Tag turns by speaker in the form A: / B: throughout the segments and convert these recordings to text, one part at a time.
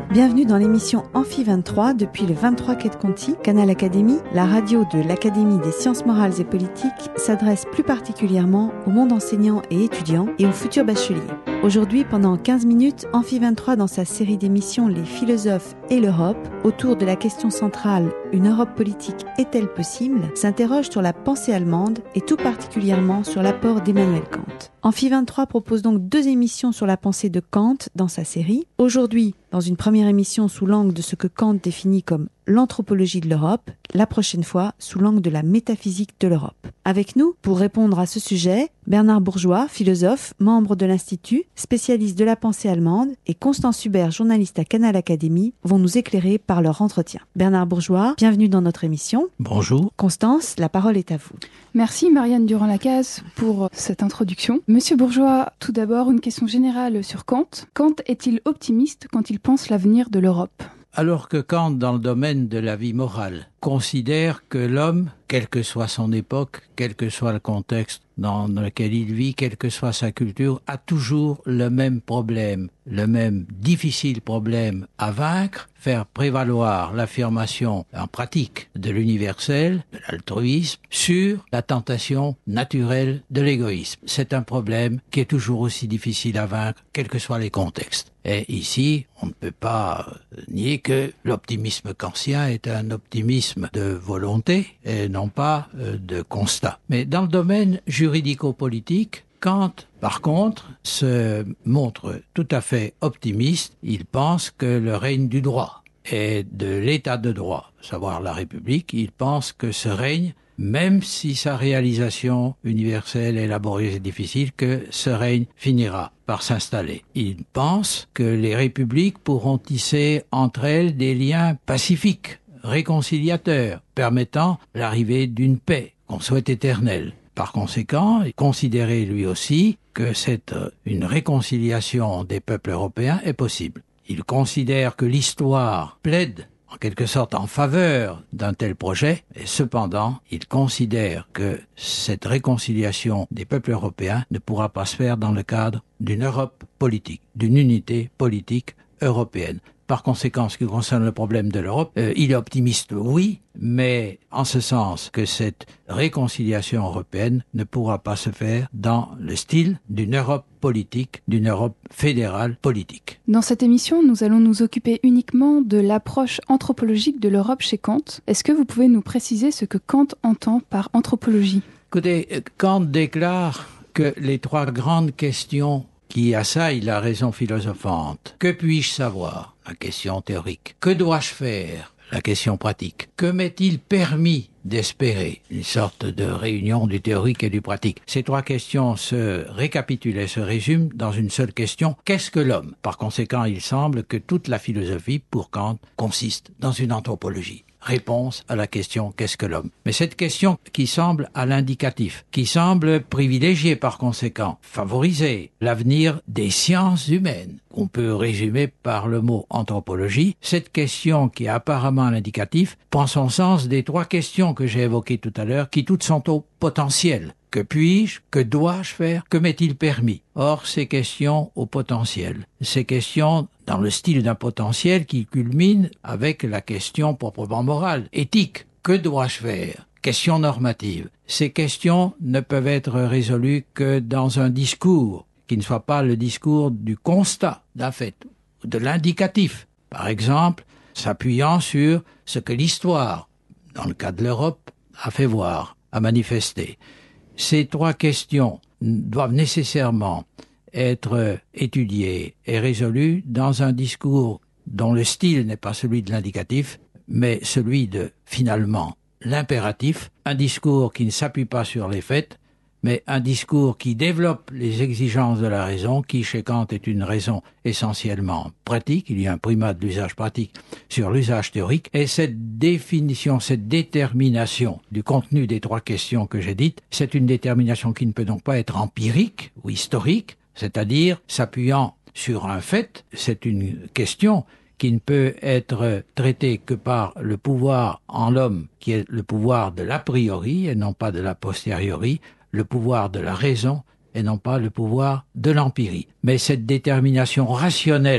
A: Bienvenue dans l'émission Amphi 23 depuis le 23 quai de Conti. Canal Académie, la radio de l'Académie des sciences morales et politiques, s'adresse plus particulièrement au monde enseignant et étudiant et aux futurs bacheliers. Aujourd'hui, pendant 15 minutes, Amphi 23 dans sa série d'émissions Les philosophes et l'Europe, autour de la question centrale « Une Europe politique est-elle possible ?», s'interroge sur la pensée allemande et tout particulièrement sur l'apport d'Emmanuel Kant. Amphi 23 propose donc 2 émissions sur la pensée de Kant dans sa série. Aujourd'hui, dans une première émission sous l'angle de ce que Kant définit comme l'anthropologie de l'Europe, la prochaine fois sous l'angle de la métaphysique de l'Europe. Avec nous, pour répondre à ce sujet, Bernard Bourgeois, philosophe, membre de l'Institut, spécialiste de la pensée allemande, et Constance Hubert, journaliste à Canal Académie, vont nous éclairer par leur entretien. Bernard Bourgeois, bienvenue dans notre émission.
B: Bonjour.
A: Constance, la parole est à vous.
C: Merci Marianne Durand-Lacaze pour cette introduction. Monsieur Bourgeois, tout d'abord une question générale sur Kant. Kant est-il optimiste quand il pense l'avenir de l'Europe ?
B: Alors que Kant, dans le domaine de la vie morale, considère que l'homme, quelle que soit son époque, quel que soit le contexte dans lequel il vit, quelle que soit sa culture, a toujours le même problème, le même difficile problème à vaincre, faire prévaloir l'affirmation en pratique de l'universel, de l'altruisme, sur la tentation naturelle de l'égoïsme. C'est un problème qui est toujours aussi difficile à vaincre, quels que soient les contextes. Et ici, on ne peut pas nier que l'optimisme kantien est un optimisme de volonté et non pas de constat. Mais dans le domaine juridico-politique, Kant, par contre, se montre tout à fait optimiste. Il pense que le règne du droit et de l'état de droit, à savoir la République, il pense que ce règne, même si sa réalisation universelle est laborieuse et difficile, que ce règne finira par s'installer. Il pense que les républiques pourront tisser entre elles des liens pacifiques, réconciliateurs, permettant l'arrivée d'une paix qu'on souhaite éternelle. Par conséquent, il considérait lui aussi que une réconciliation des peuples européens est possible. Il considère que l'histoire plaide en quelque sorte en faveur d'un tel projet, et cependant, il considère que cette réconciliation des peuples européens ne pourra pas se faire dans le cadre d'une Europe politique, d'une unité politique européenne. Par conséquent, ce qui concerne le problème de l'Europe, il est optimiste, oui, mais en ce sens que cette réconciliation européenne ne pourra pas se faire dans le style d'une Europe politique, d'une Europe fédérale politique.
C: Dans cette émission, nous allons nous occuper uniquement de l'approche anthropologique de l'Europe chez Kant. Est-ce que vous pouvez nous préciser ce que Kant entend par anthropologie ?
B: Écoutez, Kant déclare que les 3 grandes questions qui assaillent la raison philosophante. Que puis-je savoir ? La question théorique. Que dois-je faire ? La question pratique. Que m'est-il permis d'espérer ? Une sorte de réunion du théorique et du pratique. Ces 3 questions se récapitulent et se résument dans une seule question. Qu'est-ce que l'homme ? Par conséquent, il semble que toute la philosophie, pour Kant, consiste dans une anthropologie. Réponse à la question « qu'est-ce que l'homme ?» Mais cette question qui semble à l'indicatif, qui semble privilégier par conséquent, favoriser l'avenir des sciences humaines, qu'on peut résumer par le mot anthropologie, cette question qui est apparemment à l'indicatif prend son sens des 3 questions que j'ai évoquées tout à l'heure, qui toutes sont au potentiel. Que puis-je ? Que dois-je faire ? Que m'est-il permis ? Or, ces questions au potentiel, ces questions dans le style d'un potentiel qui culmine avec la question proprement morale, éthique. Que dois-je faire ? Question normative. Ces questions ne peuvent être résolues que dans un discours qui ne soit pas le discours du constat d'un fait, ou de l'indicatif. Par exemple, s'appuyant sur ce que l'histoire, dans le cas de l'Europe, a fait voir, a manifesté. Ces 3 questions doivent nécessairement être étudiées et résolues dans un discours dont le style n'est pas celui de l'indicatif, mais celui de, finalement, l'impératif, un discours qui ne s'appuie pas sur les faits, mais un discours qui développe les exigences de la raison, qui chez Kant est une raison essentiellement pratique, il y a un primat de l'usage pratique sur l'usage théorique, et cette définition, cette détermination du contenu des 3 questions que j'ai dites, c'est une détermination qui ne peut donc pas être empirique ou historique, c'est-à-dire s'appuyant sur un fait, c'est une question qui ne peut être traitée que par le pouvoir en l'homme, qui est le pouvoir de l'a priori et non pas de l'a posteriori, le pouvoir de la raison et non pas le pouvoir de l'empirie. Mais cette détermination rationnelle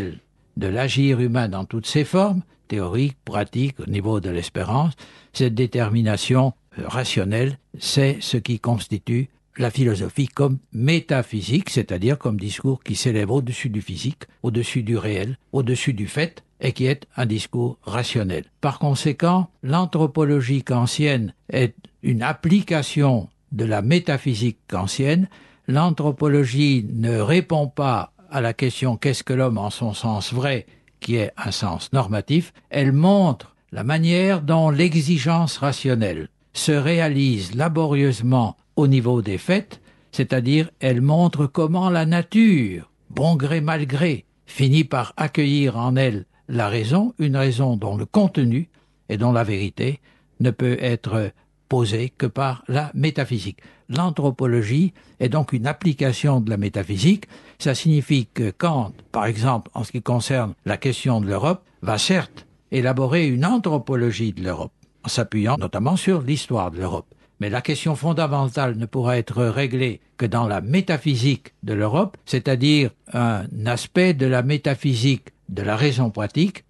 B: de l'agir humain dans toutes ses formes, théorique, pratique, au niveau de l'espérance. Cette détermination rationnelle, c'est ce qui constitue la philosophie comme métaphysique, c'est-à-dire comme discours qui s'élève au-dessus du physique, au-dessus du réel, au-dessus du fait, et qui est un discours rationnel. Par conséquent, l'anthropologie kantienne est une application de la métaphysique kantienne. L'anthropologie ne répond pas à la question « qu'est-ce que l'homme en son sens vrai ?» qui est un sens normatif. Elle montre la manière dont l'exigence rationnelle se réalise laborieusement au niveau des faits, c'est-à-dire elle montre comment la nature, bon gré mal gré, finit par accueillir en elle la raison, une raison dont le contenu et dont la vérité ne peut être posée que par la métaphysique. L'anthropologie est donc une application de la métaphysique. Ça signifie que Kant, par exemple, en ce qui concerne la question de l'Europe, va certes élaborer une anthropologie de l'Europe, en s'appuyant notamment sur l'histoire de l'Europe. Mais la question fondamentale ne pourra être réglée que dans la métaphysique de l'Europe, c'est-à-dire un aspect de la métaphysique de la raison pratique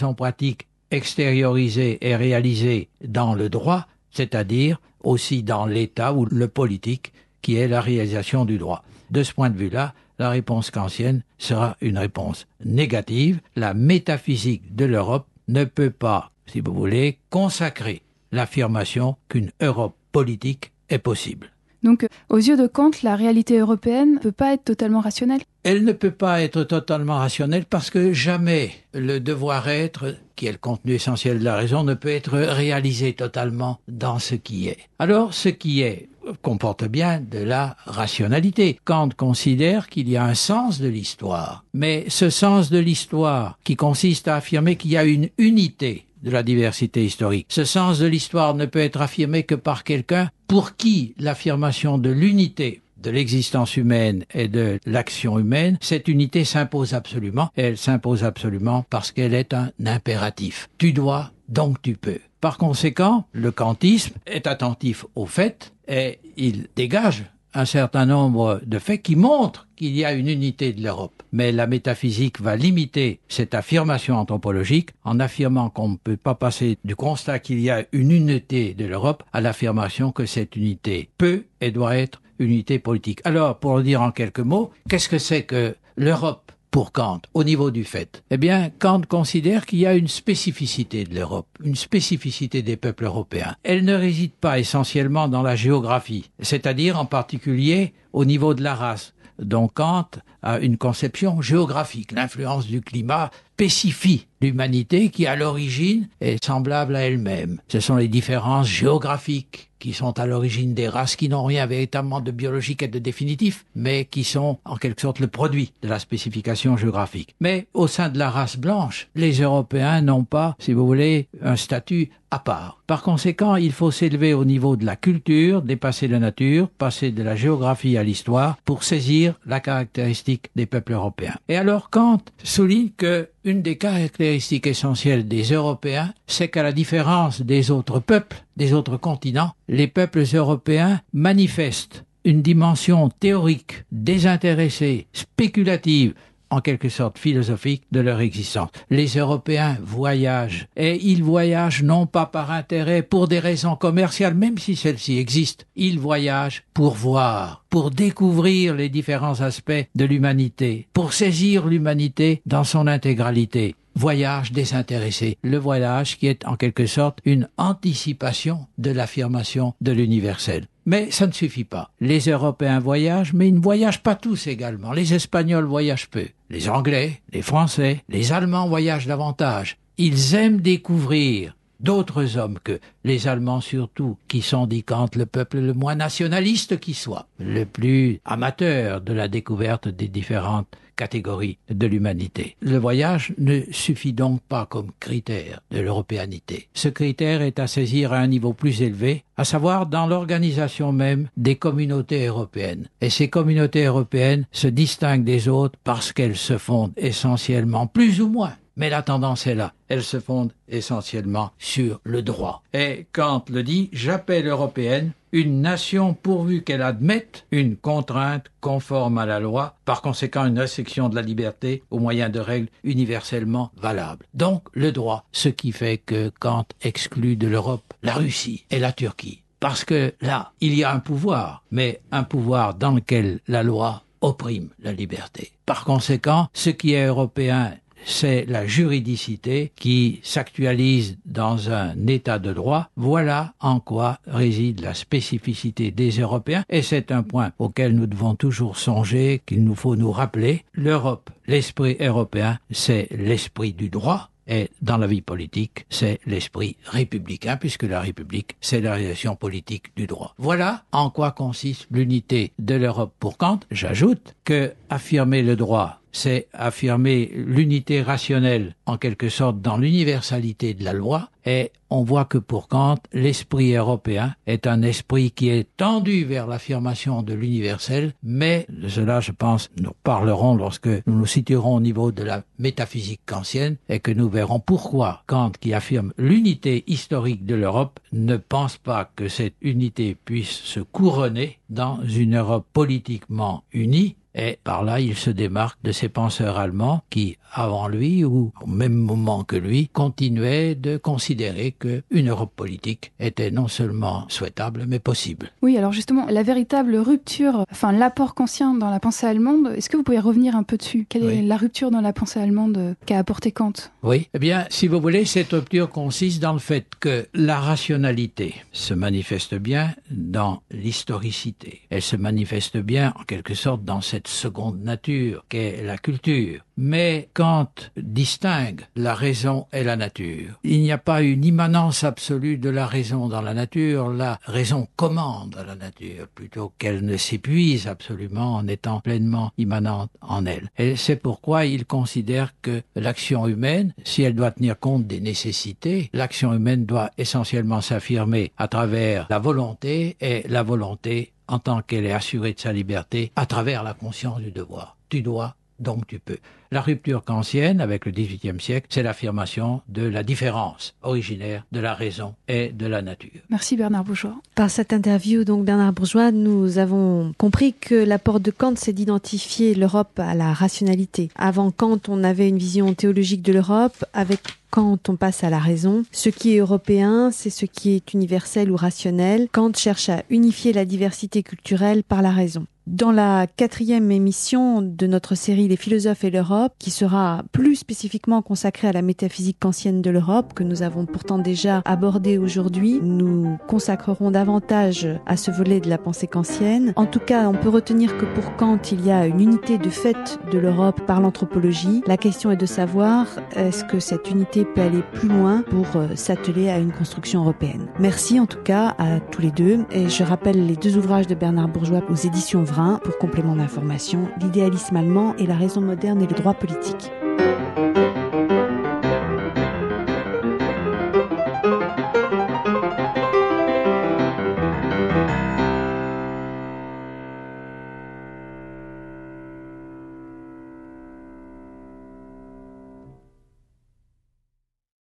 B: extériorisée et réalisée dans le droit, c'est-à-dire aussi dans l'État ou le politique, qui est la réalisation du droit. De ce point de vue-là, la réponse kantienne sera une réponse négative. La métaphysique de l'Europe ne peut pas, si vous voulez, consacrer l'affirmation qu'une Europe politique est possible.
C: Donc, aux yeux de Kant, la réalité européenne ne peut pas être totalement rationnelle.
B: Elle ne peut pas être totalement rationnelle parce que jamais le devoir-être, qui est le contenu essentiel de la raison, ne peut être réalisé totalement dans ce qui est. Alors, ce qui est comporte bien de la rationalité. Kant considère qu'il y a un sens de l'histoire, mais ce sens de l'histoire qui consiste à affirmer qu'il y a une unité de la diversité historique. Ce sens de l'histoire ne peut être affirmé que par quelqu'un pour qui l'affirmation de l'unité de l'existence humaine et de l'action humaine, cette unité s'impose absolument. Et elle s'impose absolument parce qu'elle est un impératif. Tu dois, donc tu peux. Par conséquent, le kantisme est attentif aux faits et il dégage un certain nombre de faits qui montrent qu'il y a une unité de l'Europe. Mais la métaphysique va limiter cette affirmation anthropologique en affirmant qu'on ne peut pas passer du constat qu'il y a une unité de l'Europe à l'affirmation que cette unité peut et doit être une unité politique. Alors, pour le dire en quelques mots, qu'est-ce que c'est que l'Europe pour Kant, au niveau du fait? Eh bien, Kant considère qu'il y a une spécificité de l'Europe, une spécificité des peuples européens. Elle ne réside pas essentiellement dans la géographie, c'est-à-dire en particulier au niveau de la race, dont Kant a une conception géographique. L'influence du climat spécifie l'humanité qui, à l'origine, est semblable à elle-même. Ce sont les différences géographiques qui sont à l'origine des races qui n'ont rien véritablement de biologique et de définitif, mais qui sont en quelque sorte le produit de la spécification géographique. Mais au sein de la race blanche, les Européens n'ont pas, si vous voulez, un statut à part. Par conséquent, il faut s'élever au niveau de la culture, dépasser la nature, passer de la géographie à l'histoire pour saisir la caractéristique des peuples européens. Et alors Kant souligne que une des caractéristiques essentielles des Européens, c'est qu'à la différence des autres peuples, des autres continents, les peuples européens manifestent une dimension théorique, désintéressée, spéculative, en quelque sorte philosophique de leur existence. Les Européens voyagent, et ils voyagent non pas par intérêt, pour des raisons commerciales, même si celles-ci existent. Ils voyagent pour voir, pour découvrir les différents aspects de l'humanité, pour saisir l'humanité dans son intégralité. Voyage désintéressé, le voyage qui est en quelque sorte une anticipation de l'affirmation de l'universel. Mais ça ne suffit pas. Les Européens voyagent, mais ils ne voyagent pas tous également. Les Espagnols voyagent peu. Les Anglais, les Français, les Allemands voyagent davantage. Ils aiment découvrir d'autres hommes que les Allemands surtout, qui sont, dit Kant, le peuple le moins nationaliste qui soit, le plus amateur de la découverte des différentes catégories de l'humanité. Le voyage ne suffit donc pas comme critère de l'européanité. Ce critère est à saisir à un niveau plus élevé, à savoir dans l'organisation même des communautés européennes. Et ces communautés européennes se distinguent des autres parce qu'elles se fondent essentiellement, plus ou moins, mais la tendance est là. Elle se fonde essentiellement sur le droit. Et Kant le dit, j'appelle européenne une nation pourvu qu'elle admette une contrainte conforme à la loi, par conséquent une restriction de la liberté au moyen de règles universellement valables. Donc le droit, ce qui fait que Kant exclut de l'Europe la Russie et la Turquie. Parce que là, il y a un pouvoir, mais un pouvoir dans lequel la loi opprime la liberté. Par conséquent, ce qui est européen, c'est la juridicité qui s'actualise dans un état de droit. Voilà en quoi réside la spécificité des Européens, et c'est un point auquel nous devons toujours songer, qu'il nous faut nous rappeler. L'Europe, l'esprit européen, c'est l'esprit du droit. Et dans la vie politique, c'est l'esprit républicain, puisque la République, c'est la réalisation politique du droit. Voilà en quoi consiste l'unité de l'Europe pour Kant. J'ajoute que affirmer le droit, c'est affirmer l'unité rationnelle, en quelque sorte, dans l'universalité de la loi, et on voit que pour Kant, l'esprit européen est un esprit qui est tendu vers l'affirmation de l'universel, mais de cela, je pense, nous parlerons lorsque nous nous situerons au niveau de la métaphysique kantienne, et que nous verrons pourquoi Kant, qui affirme l'unité historique de l'Europe, ne pense pas que cette unité puisse se couronner dans une Europe politiquement unie. Et par là, il se démarque de ces penseurs allemands qui, avant lui ou au même moment que lui, continuaient de considérer qu'une Europe politique était non seulement souhaitable, mais possible.
C: Oui, alors justement, la véritable rupture, l'apport kantien dans la pensée allemande, est-ce que vous pouvez revenir un peu dessus ? Quelle est la rupture dans la pensée allemande qu'a apporté Kant ?
B: Oui, eh bien, si vous voulez, cette rupture consiste dans le fait que la rationalité se manifeste bien dans l'historicité. Elle se manifeste bien, en quelque sorte, dans cette seconde nature qu'est la culture. Mais Kant distingue la raison et la nature. Il n'y a pas une immanence absolue de la raison dans la nature. La raison commande à la nature plutôt qu'elle ne s'épuise absolument en étant pleinement immanente en elle. Et c'est pourquoi il considère que l'action humaine, si elle doit tenir compte des nécessités, l'action humaine doit essentiellement s'affirmer à travers la volonté, et la volonté en tant qu'elle est assurée de sa liberté à travers la conscience du devoir. Tu dois, donc tu peux. La rupture kantienne avec le XVIIIe siècle, c'est l'affirmation de la différence originaire de la raison et de la nature.
C: Merci Bernard Bourgeois.
A: Par cette interview, donc Bernard Bourgeois, nous avons compris que l'apport de Kant, c'est d'identifier l'Europe à la rationalité. Avant Kant, on avait une vision théologique de l'Europe. Avec Kant, on passe à la raison. Ce qui est européen, c'est ce qui est universel ou rationnel. Kant cherche à unifier la diversité culturelle par la raison. Dans la 4e émission de notre série Les philosophes et l'Europe, qui sera plus spécifiquement consacrée à la métaphysique kantienne de l'Europe, que nous avons pourtant déjà abordée aujourd'hui, nous consacrerons davantage à ce volet de la pensée kantienne. En tout cas, on peut retenir que pour Kant, il y a une unité de fait de l'Europe par l'anthropologie. La question est de savoir, est-ce que cette unité peut aller plus loin pour s'atteler à une construction européenne. Merci en tout cas à tous les deux, et je rappelle les 2 ouvrages de Bernard Bourgeois aux éditions Vrin pour complément d'information, l'idéalisme allemand et la raison moderne et le droit politique.